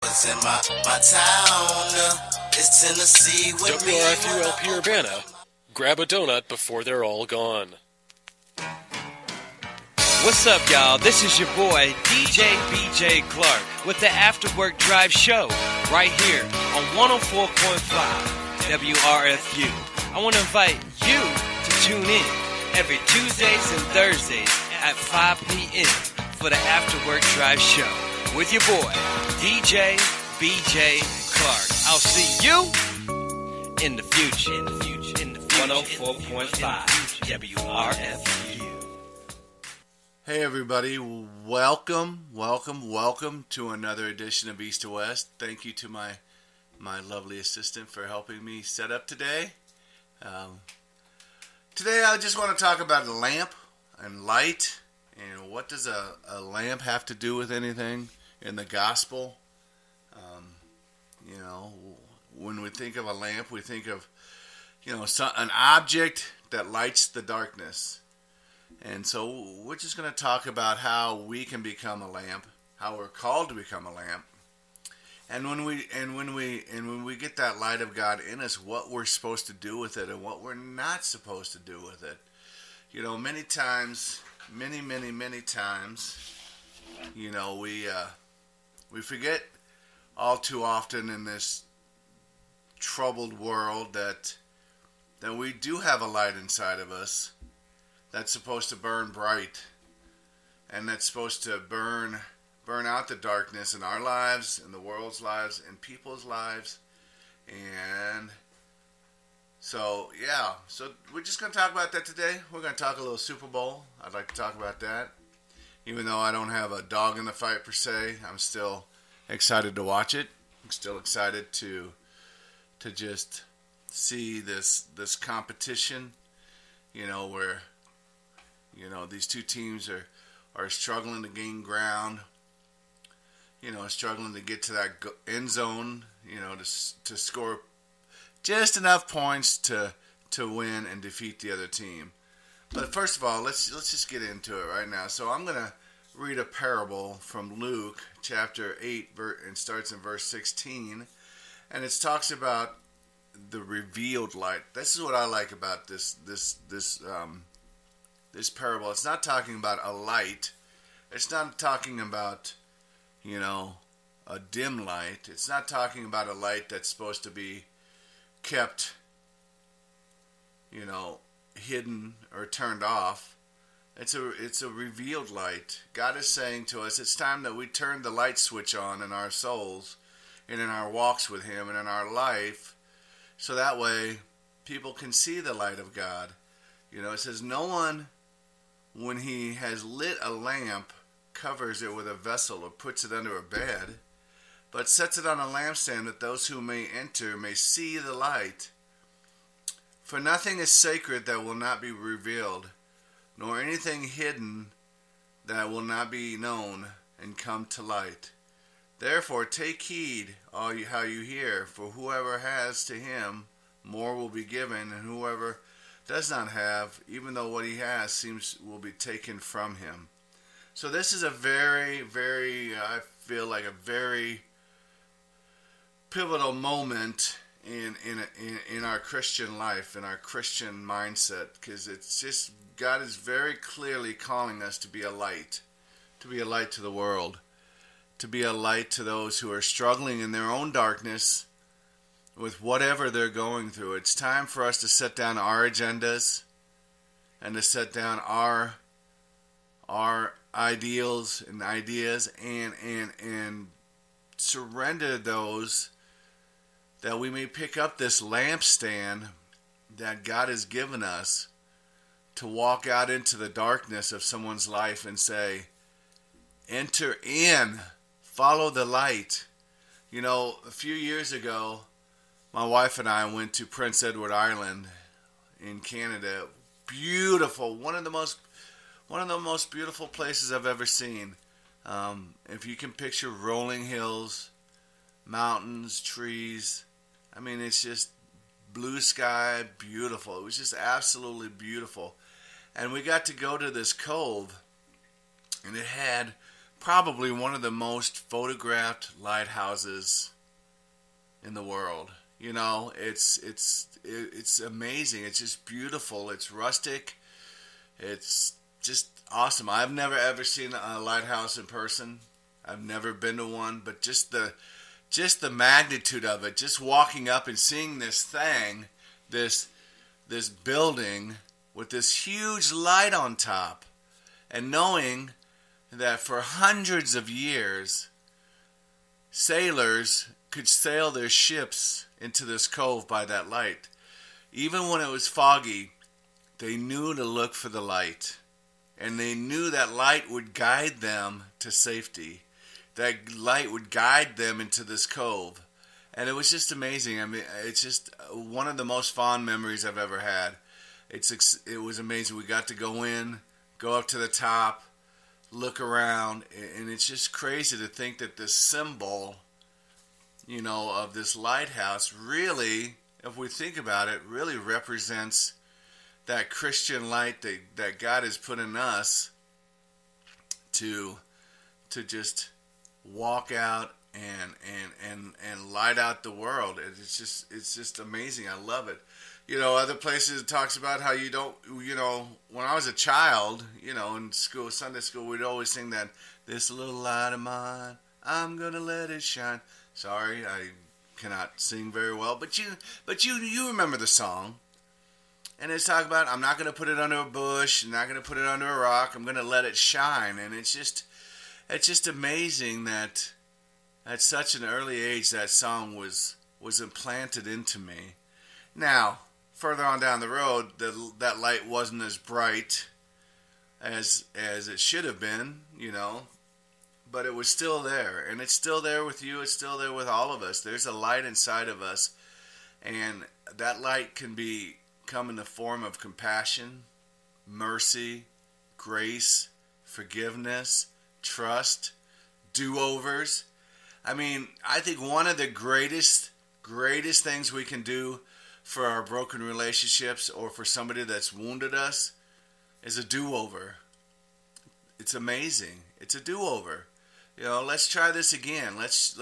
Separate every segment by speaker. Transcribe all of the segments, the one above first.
Speaker 1: Cause in my town, it's Tennessee with me.
Speaker 2: WRFU-LP Urbana. Grab a donut before they're all gone.
Speaker 3: What's up, y'all? This is your boy, DJ BJ Clark, with the After Work Drive Show, right here on 104.5 WRFU. I want to invite you to tune in every Tuesdays and Thursdays at 5 p.m. for the After Work Drive Show with your boy, DJ BJ Clark. I'll see you in the future. 104.5 WRFU.
Speaker 4: Hey everybody, welcome to another edition of East to West. Thank you to my lovely assistant for helping me set up today. Today I just want to talk about a lamp and light, and what does a lamp have to do with anything in the gospel. When we think of a lamp, we think of an object that lights the darkness. And so we're just going to talk about how we can become a lamp, how we're called to become a lamp, and when we get that light of God in us, what we're supposed to do with it and what we're not supposed to do with it. Many times, we forget all too often in this troubled world that we do have a light inside of us that's supposed to burn bright, and that's supposed to burn out the darkness in our lives, in the world's lives, in people's lives. And so we're just going to talk about that today. We're going to talk a little Super Bowl. I'd like to talk about that. Even though I don't have a dog in the fight per se, I'm still excited to watch it. I'm still excited to just see this competition, where these two teams are struggling to gain ground, struggling to get to that end zone, to score just enough points to win and defeat the other team. But first of all, let's just get into it right now. So I'm going to read a parable from Luke chapter 8, and starts in verse 16, and it talks about the revealed light. This is what I like about this parable. It's not talking about a light. It's not talking about, a dim light. It's not talking about a light that's supposed to be kept, hidden or turned off. It's a revealed light. God is saying to us, it's time that we turn the light switch on in our souls and in our walks with Him and in our life, so that way people can see the light of God. It says, no one, when he has lit a lamp, covers it with a vessel or puts it under a bed, but sets it on a lampstand, that those who may enter may see the light. For nothing is sacred that will not be revealed, nor anything hidden that will not be known and come to light. Therefore take heed how you hear, for whoever has, to him more will be given, and whoever does not have, even though what he has will be taken from him. So this is a very, very, I feel like a very pivotal moment in our Christian life, in our Christian mindset, because it's just, God is very clearly calling us to be a light to the world, to be a light to those who are struggling in their own darkness with whatever they're going through. It's time for us to set down our agendas and to set down our ideals and ideas and surrender those, that we may pick up this lampstand that God has given us to walk out into the darkness of someone's life and say, enter in, follow the light. A few years ago, my wife and I went to Prince Edward Island in Canada. Beautiful, one of the most beautiful places I've ever seen. If you can picture rolling hills, mountains, trees, it's just blue sky, beautiful. It was just absolutely beautiful. And we got to go to this cove, and it had probably one of the most photographed lighthouses in the world. You know, it's amazing. It's just beautiful. It's rustic. It's just awesome. I've never ever seen a lighthouse in person. I've never been to one, but just the magnitude of it, just walking up and seeing this thing, this building with this huge light on top, and knowing that for hundreds of years, sailors could sail their ships into this cove by that light. Even when it was foggy, they knew to look for the light. And they knew that light would guide them to safety. That light would guide them into this cove. And it was just amazing. I mean, it's just one of the most fond memories I've ever had. It was amazing. We got to go in, go up to the top, look around, and it's just crazy to think that this symbol, you know, of this lighthouse really, if we think about it, really represents that Christian light that God has put in us to just walk out and light out the world. It's just amazing. I love it. You know, other places it talks about how you don't, you know, when I was a child, you know, in school, Sunday school, we'd always sing that, "This little light of mine, I'm gonna let it shine." Sorry, I cannot sing very well, but you remember the song. And it's talking about, I'm not going to put it under a bush, I'm not going to put it under a rock, I'm going to let it shine. And it's just amazing that at such an early age that song was implanted into me. Now, further on down the road, that light wasn't as bright as it should have been, you know, but it was still there. And it's still there with you, it's still there with all of us. There's a light inside of us, and that light can come in the form of compassion, mercy, grace, forgiveness, trust, do-overs. I mean, I think one of the greatest things we can do for our broken relationships or for somebody that's wounded us is a do-over. It's amazing. It's a do-over. You know, let's try this again. Let's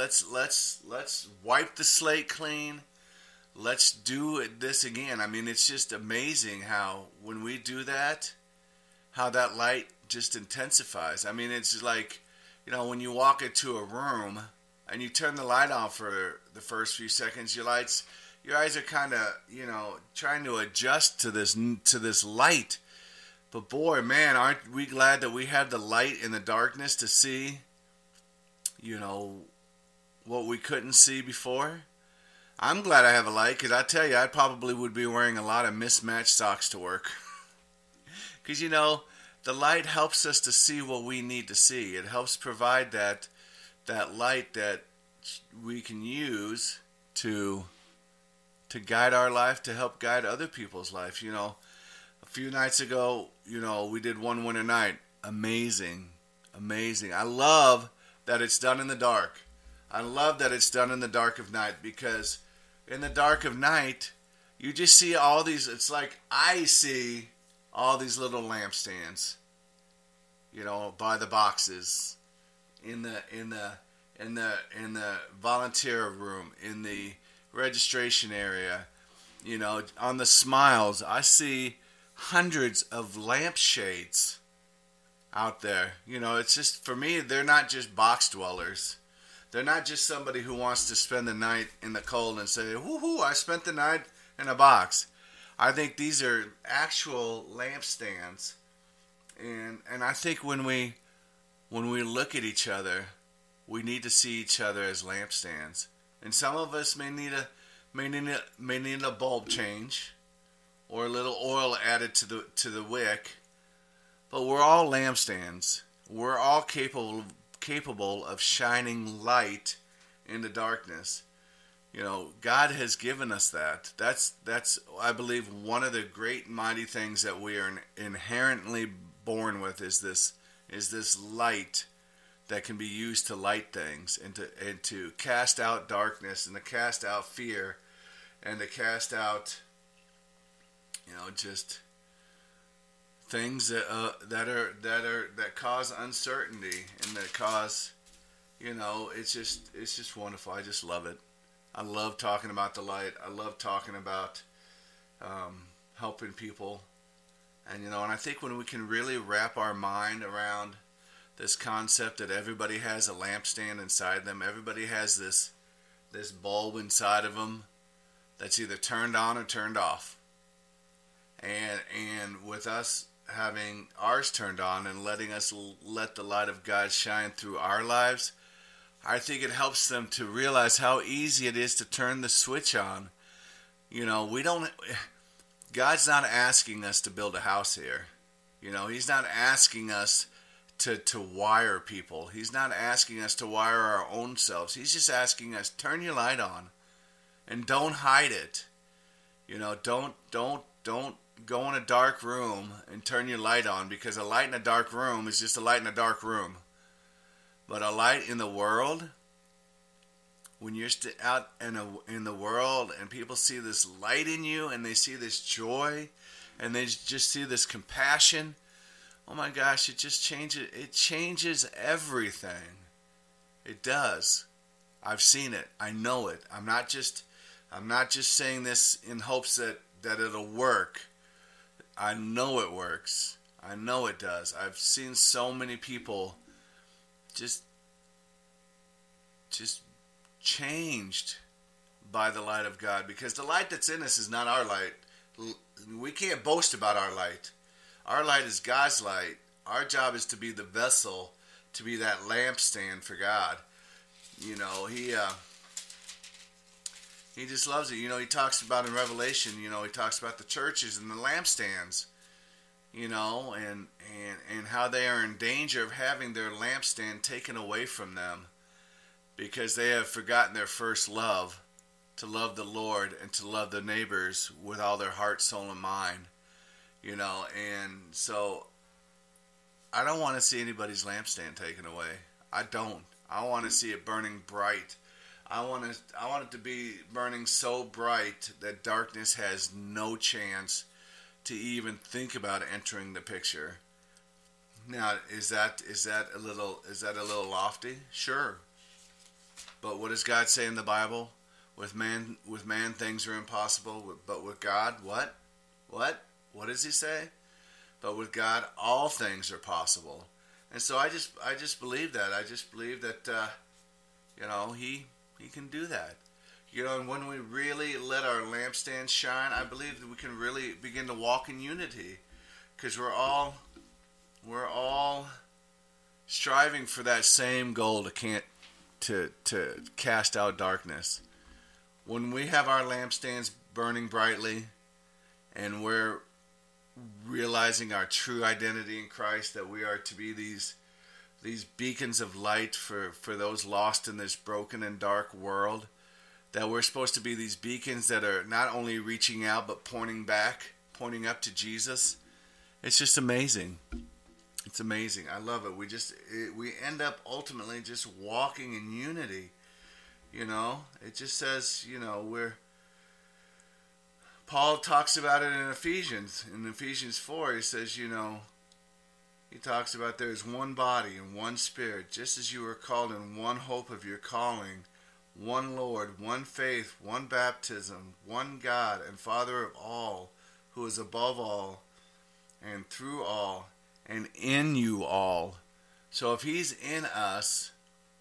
Speaker 4: wipe the slate clean. Let's do this again. I mean, it's just amazing how when we do that, how that light just intensifies. I mean, it's like, you know, when you walk into a room and you turn the light on for the first few seconds, your eyes are kind of, you know, trying to adjust to this light. But boy, man, aren't we glad that we have the light in the darkness to see, you know, what we couldn't see before? I'm glad I have a light, because I tell you, I probably would be wearing a lot of mismatched socks to work. Because, you know, the light helps us to see what we need to see. It helps provide that light that we can use to guide our life, to help guide other people's life. You know, a few nights ago, you know, we did One Winter Night. Amazing. I love that it's done in the dark. I love that it's done in the dark of night, because in the dark of night, you just see all these, it's like I see all these little lampstands, you know, by the boxes, in the volunteer room, in the registration area, you know, on the smiles. I see hundreds of lampshades out there. You know, it's just, for me, they're not just box dwellers. They're not just somebody who wants to spend the night in the cold and say, woohoo, I spent the night in a box. I think these are actual lampstands. And I think when we look at each other, we need to see each other as lampstands. And some of us may need a bulb change or a little oil added to the wick. But we're all lampstands. We're all capable of shining light in the darkness. You know, God has given us that. That's I believe one of the great mighty things that we are inherently born with is this light that can be used to light things and to cast out darkness and to cast out fear and to cast out, you know, just things that cause uncertainty and that cause, it's just wonderful. I just love it. I love talking about the light. I love talking about helping people, and I think when we can really wrap our mind around this concept that everybody has a lampstand inside them, everybody has this bulb inside of them that's either turned on or turned off, and with us having ours turned on and letting us let the light of God shine through our lives, I think it helps them to realize how easy it is to turn the switch on. God's not asking us to build a house here. He's not asking us to wire people. He's not asking us to wire our own selves. He's just asking us, turn your light on and don't hide it. Don't go in a dark room and turn your light on, because a light in a dark room is just a light in a dark room. But a light in the world, when you're out in the world and people see this light in you and they see this joy and they just see this compassion, oh my gosh, it changes everything. It does. I've seen it. I know it. I'm not just saying this in hopes that it'll work. I know it works. I know it does. I've seen so many people just changed by the light of God, because the light that's in us is not our light. We can't boast about our light. Our light is God's light. Our job is to be the vessel, to be that lampstand for God. He just loves it. He talks about in Revelation, he talks about the churches and the lampstands, and how they are in danger of having their lampstand taken away from them because they have forgotten their first love, to love the Lord and to love their neighbors with all their heart, soul, and mind. And so I don't want to see anybody's lampstand taken away. I don't. I want to see it burning bright. I want it to be burning so bright that darkness has no chance to even think about entering the picture. Now, is that a little lofty? Sure. But what does God say in the Bible? With man things are impossible, but with God, what? What does he say? But with God, all things are possible. And so I just believe that. I just believe that, He can do that. And when we really let our lampstand shine, I believe that we can really begin to walk in unity, because we're all striving for that same goal to cast out darkness. When we have our lampstands burning brightly, and we're realizing our true identity in Christ, that we are to be these beacons of light for those lost in this broken and dark world, that we're supposed to be these beacons that are not only reaching out but pointing up to Jesus. It's just amazing. It's amazing. I love it. We end up ultimately just walking in unity. It just says, Paul talks about it in Ephesians. In Ephesians 4, he says, he talks about there is one body and one spirit, just as you were called in one hope of your calling, one Lord, one faith, one baptism, one God and Father of all, who is above all and through all and in you all. So if he's in us,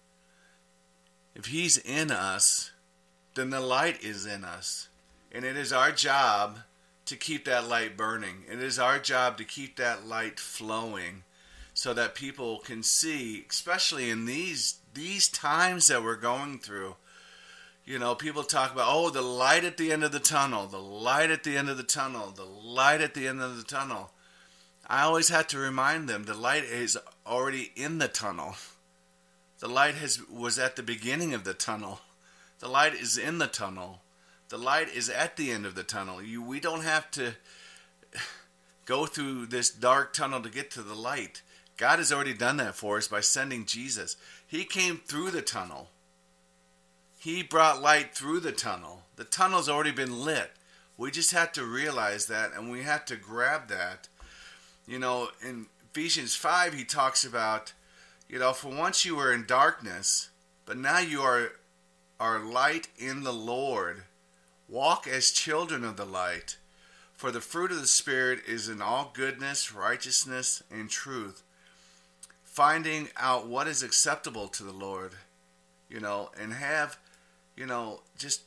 Speaker 4: then the light is in us. And it is our job to keep that light burning. It is our job to keep that light flowing so that people can see, especially in these times that we're going through. People talk about, the light at the end of the tunnel, the light at the end of the tunnel, the light at the end of the tunnel. I always have to remind them the light is already in the tunnel. The light was at the beginning of the tunnel. The light is in the tunnel. The light is at the end of the tunnel. We don't have to go through this dark tunnel to get to the light. God has already done that for us by sending Jesus. He came through the tunnel. He brought light through the tunnel. The tunnel's already been lit. We just have to realize that, and we have to grab that. You know, in Ephesians 5, he talks about, you know, for once you were in darkness, but now you are light in the Lord. Walk as children of the light. For the fruit of the Spirit is in all goodness, righteousness, and truth. Finding out what is acceptable to the Lord, you know, and have, you know, just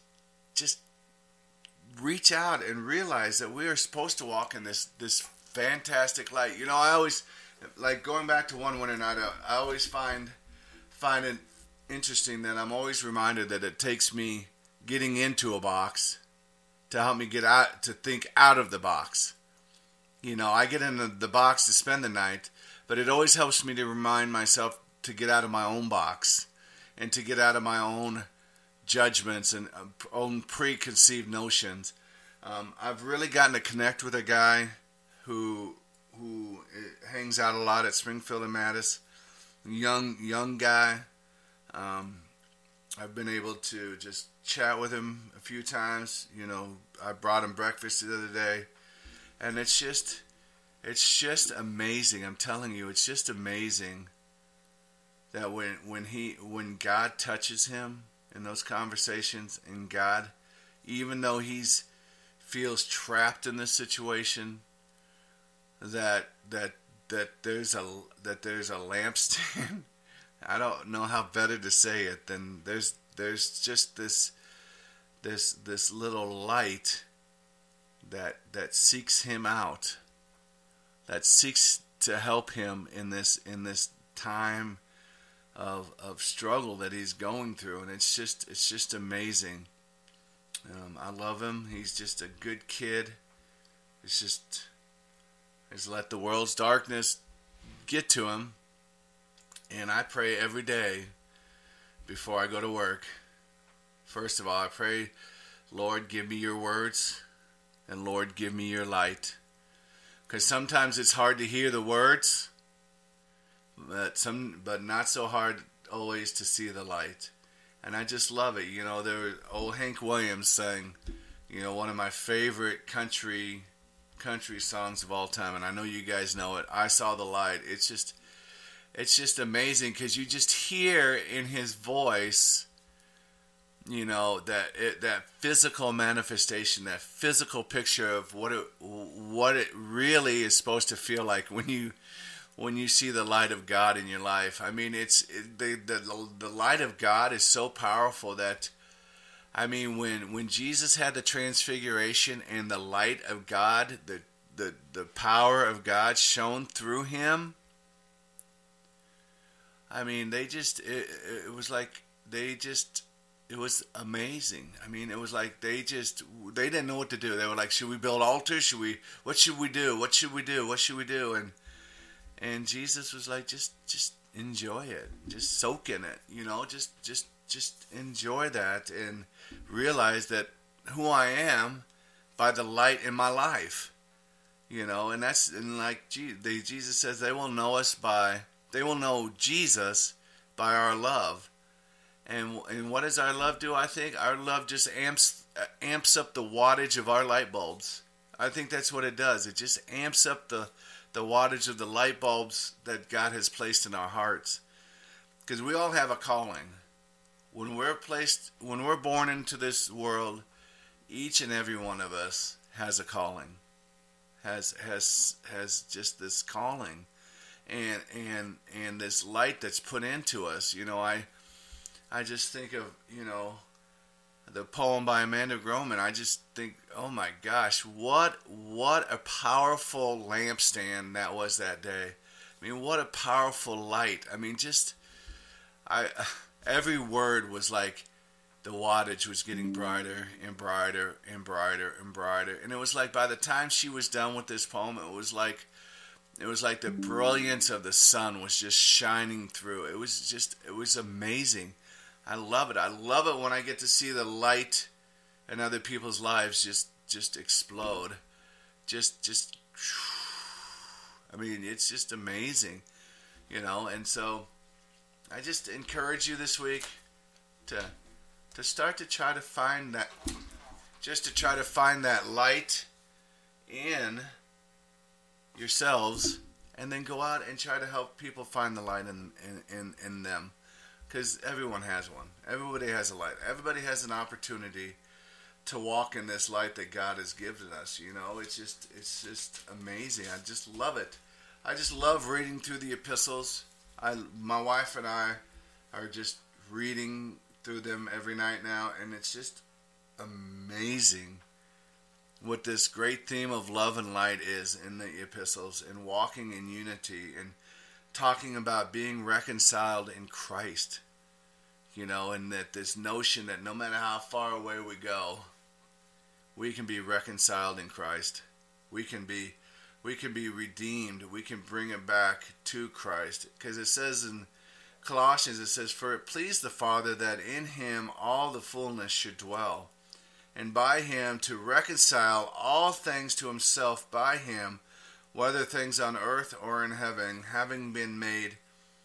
Speaker 4: reach out and realize that we are supposed to walk in this fantastic light. You know, I always, like going back to one winter night, I always find it interesting that I'm always reminded that it takes me getting into a box to help me get out, to think out of the box. You know, I get in the box to spend the night, but it always helps me to remind myself to get out of my own box and to get out of my own judgments and own preconceived notions. I've really gotten to connect with a guy who hangs out a lot at Springfield and Mattis. Young guy. I've been able to just chat with him a few times. You know, I brought him breakfast the other day, and it's just amazing. I'm telling you, it's just amazing that when God touches him in those conversations, and God, even though he's feels trapped in this situation, that there's a lampstand. I don't know how better to say it than there's just this little light that seeks him out, that seeks to help him in this time of struggle that he's going through, and it's just amazing. I love him. He's just a good kid. He's let the world's darkness get to him. And I pray every day before I go to work. First of all, I pray, Lord, give me your words, and Lord, give me your light. Because sometimes it's hard to hear the words, but not so hard always to see the light. And I just love it. You know, there was old Hank Williams sang, you know, one of my favorite country songs of all time, and I know you guys know it. I Saw the Light. It's just amazing because you just hear in his voice, you know, that physical manifestation, that physical picture of what it really is supposed to feel like when you see the light of God in your life. I mean, the light of God is so powerful that, I mean, when Jesus had the transfiguration and the light of God, the power of God shone through him, I mean, it was amazing. I mean, it was like they didn't know what to do. They were like, should we build altars? What should we do? What should we do? What should we do? And Jesus was like, just enjoy it. Just soak in it, you know, just enjoy that and realize that who I am by the light in my life, you know, and like Jesus says, they will know Jesus by our love. And what does our love do? I think our love just amps up the wattage of our light bulbs. I think that's what it does. It just amps up the wattage of the light bulbs that God has placed in our hearts. Because we all have a calling. When we're born into this world, each and every one of us has a calling. Has just this calling. And this light that's put into us. You know, I just think of, you know, the poem by Amanda Groman. I just think, oh my gosh, what a powerful lampstand that was that day. I mean, what a powerful light. I mean, every word was like the wattage was getting brighter and brighter and brighter and brighter. And it was like by the time she was done with this poem, it was like the brilliance of the sun was just shining through. It was amazing. I love it. I love it when I get to see the light in other people's lives just explode. I mean, it's just amazing, you know. And so I just encourage you this week to start to try to find that, light in yourselves, and then go out and try to help people find the light in them. Because everyone has one. Everybody has a light. Everybody has an opportunity to walk in this light that God has given us. You know, it's just amazing. I just love it. I just love reading through the epistles. My wife and I are just reading through them every night now, and it's just amazing what this great theme of love and light is in the epistles, and walking in unity, and talking about being reconciled in Christ. You know, and that this notion that no matter how far away we go, we can be reconciled in Christ. We can be redeemed. We can bring it back to Christ. Because it says in Colossians, it says, "For it pleased the Father that in him all the fullness should dwell, and by him to reconcile all things to himself by him, whether things on earth or in heaven, having made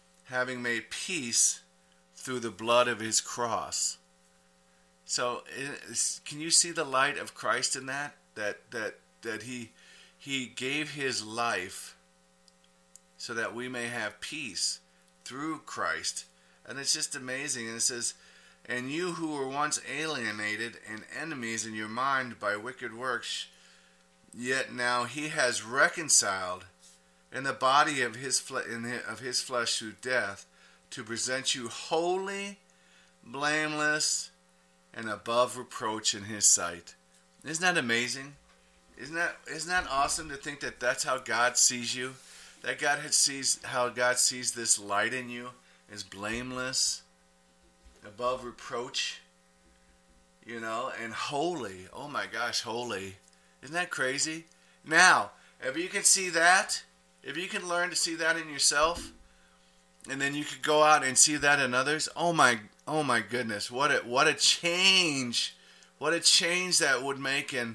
Speaker 4: peace through the blood of his cross." So, can you see the light of Christ in that? That he gave his life so that we may have peace through Christ. And it's just amazing. And it says, "And you who were once alienated and enemies in your mind by wicked works, yet now he has reconciled in the body of his flesh through death, to present you holy, blameless, and above reproach in his sight." Isn't that amazing? Isn't that awesome to think that that's how God sees you? That how God sees this light in you is blameless, above reproach, you know, and holy. Oh my gosh, holy. Isn't that crazy? Now, if you can see that, if you can learn to see that in yourself, and then you could go out and see that in others, oh my goodness, what a change that would make in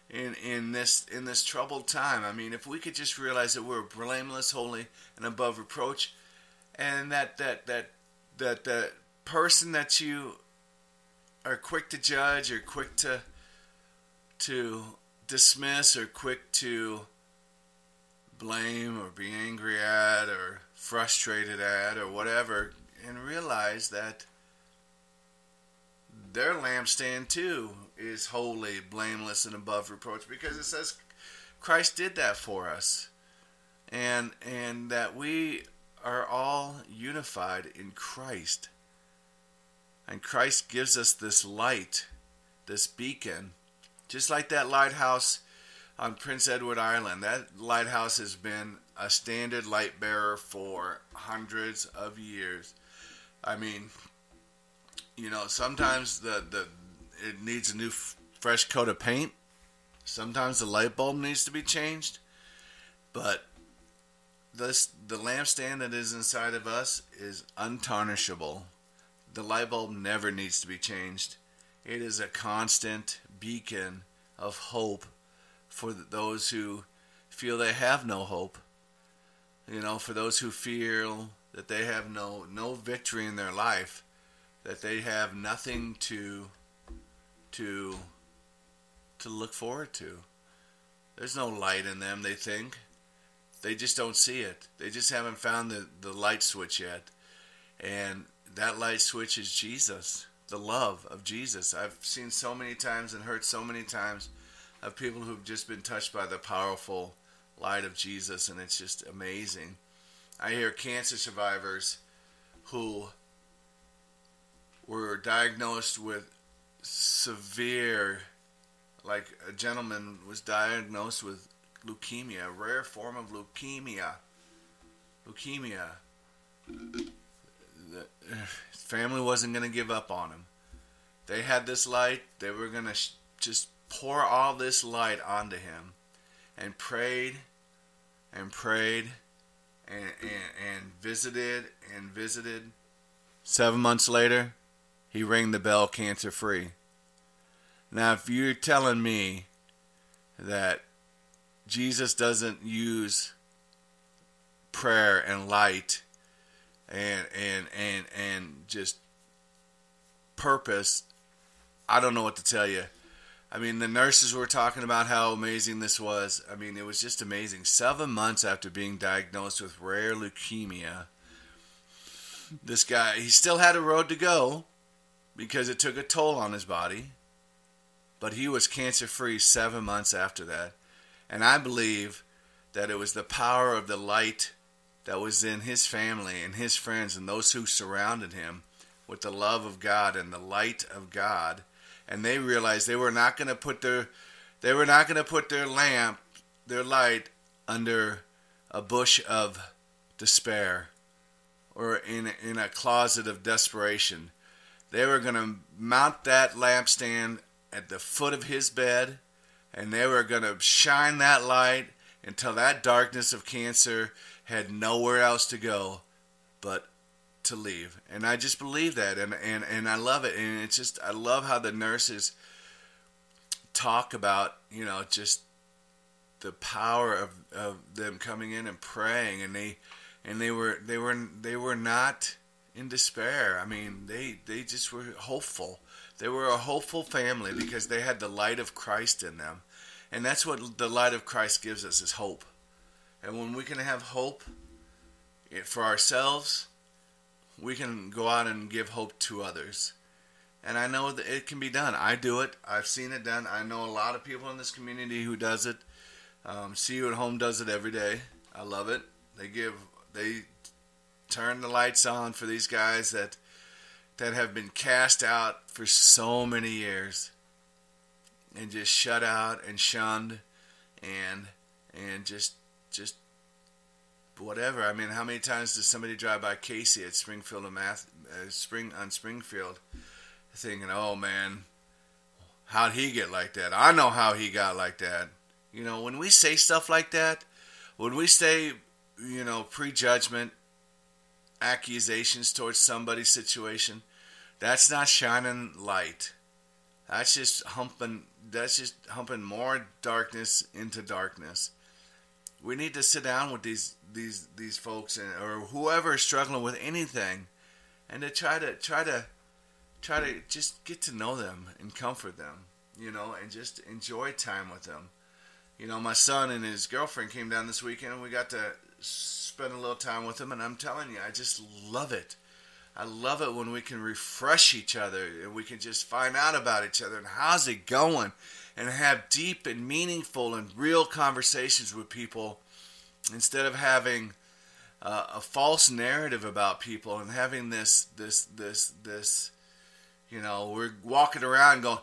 Speaker 4: this troubled time. I mean, if we could just realize that we're blameless, holy, and above reproach, and that person that you are quick to judge, or quick to dismiss, or quick to blame, or be angry at, or frustrated at, or whatever, and realize that their lampstand too is holy, blameless, and above reproach, because it says Christ did that for us, and that we are all unified in Christ, and Christ gives us this light, this beacon, just like that lighthouse on Prince Edward Island. That lighthouse has been a standard light bearer for hundreds of years. I mean, you know, sometimes it needs a new fresh coat of paint. Sometimes the light bulb needs to be changed. But the lampstand that is inside of us is untarnishable. The light bulb never needs to be changed. It is a constant beacon of hope for those who feel they have no hope. You know, for those who feel that they have no victory in their life, that they have nothing to look forward to. There's no light in them, they think. They just don't see it. They just haven't found the light switch yet. And that light switch is Jesus, the love of Jesus. I've seen so many times and heard so many times of people who've just been touched by the powerful light of Jesus, and it's just amazing. I hear cancer survivors who were diagnosed with severe, like a gentleman was diagnosed with leukemia, a rare form of leukemia. The family wasn't going to give up on him. They had this light. They were going to just pour all this light onto him, and prayed and prayed and visited and visited. 7 months later, he rang the bell, cancer free. Now, if you're telling me that Jesus doesn't use prayer and light and just purpose, I don't know what to tell you. I mean, the nurses were talking about how amazing this was. I mean, it was just amazing. 7 months after being diagnosed with rare leukemia, this guy, he still had a road to go because it took a toll on his body. But he was cancer-free 7 months after that. And I believe that it was the power of the light that was in his family and his friends and those who surrounded him with the love of God and the light of God. And they realized they were not going to put their lamp, their light, under a bush of despair or in a closet of desperation. They were going to mount that lampstand at the foot of his bed, and they were going to shine that light until that darkness of cancer had nowhere else to go but to leave. And I just believe that, and I love it. And it's just, I love how the nurses talk about, just the power of them coming in and praying, and they were not in despair. I mean, they just were hopeful. They were a hopeful family because they had the light of Christ in them. And that's what the light of Christ gives us, is hope. And when we can have hope for ourselves, we can go out and give hope to others. And I know that it can be done. I do it. I've seen it done. I know a lot of people in this community who does it. See You at Home does it every day. I love it. They turn the lights on for these guys that have been cast out for so many years and just shut out and shunned and just whatever. I mean, how many times does somebody drive by Casey at Springfield on Springfield thinking, oh man, how'd he get like that? I know how he got like that. When we say stuff like that, when we say, prejudgment, accusations towards somebody's situation, that's not shining light. That's just humping more darkness into darkness. We need to sit down with these folks or whoever is struggling with anything, and to try to just get to know them and comfort them, and just enjoy time with them. My son and his girlfriend came down this weekend, and we got to spend a little time with them, and I'm telling you, I just love it. I love it when we can refresh each other and we can just find out about each other and how's it going, and have deep and meaningful and real conversations with people instead of having a false narrative about people and having this we're walking around going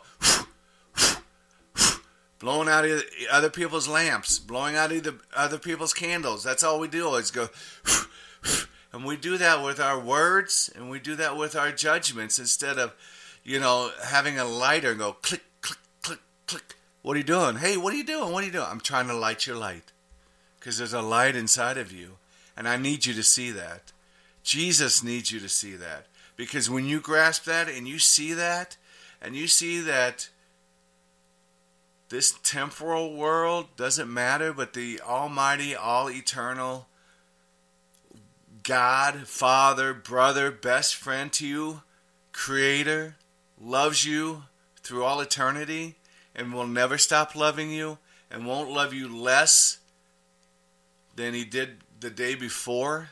Speaker 4: blowing out other people's lamps, blowing out other people's candles. That's all we do is go. And we do that with our words, and we do that with our judgments instead of, having a lighter and go click, click, click, click. What are you doing? Hey, what are you doing? What are you doing? I'm trying to light your light because there's a light inside of you, and I need you to see that. Jesus needs you to see that, because when you grasp that and you see that, and you see that this temporal world doesn't matter, but the almighty, all-eternal God, Father, brother, best friend to you, Creator, loves you through all eternity and will never stop loving you and won't love you less than He did the day before.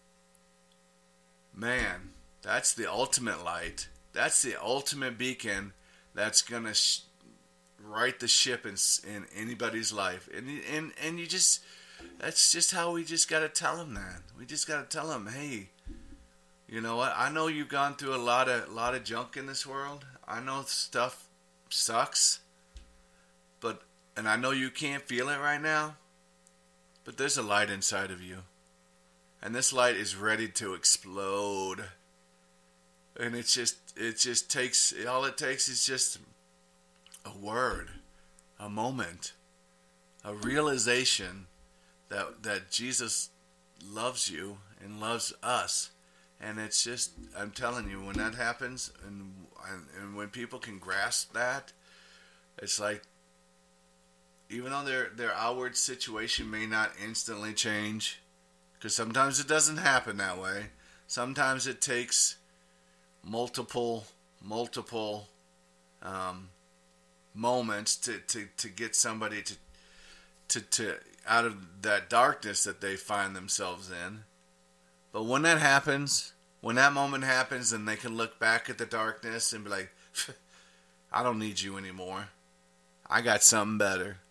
Speaker 4: Man, that's the ultimate light. That's the ultimate beacon that's going to right the ship in anybody's life. And you just... That's just how we just got to tell them that. We just got to tell them, hey, you know what? I know you've gone through a lot of junk in this world. I know stuff sucks, and I know you can't feel it right now, but there's a light inside of you, and this light is ready to explode. And it just takes, all it takes is just a word, a moment, a realization that Jesus loves you and loves us. And it's just, I'm telling you, when that happens and when people can grasp that, it's like, even though their outward situation may not instantly change, because sometimes it doesn't happen that way. Sometimes it takes multiple moments to get somebody to out of that darkness that they find themselves in. But when that happens, when that moment happens, and they can look back at the darkness and be like, I don't need you anymore. I got something better.